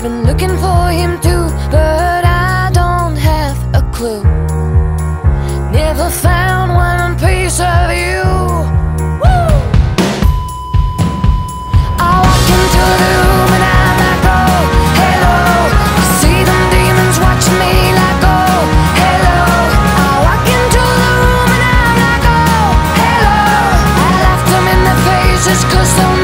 been looking for him too, but I don't have a clue. Never found one piece of you. Woo! I walk into the room and I'm like, oh, hello. I see them demons watching me like, oh, hello. I walk into the room and I'm like, oh, hello. I laughed them in the faces 'cause they'll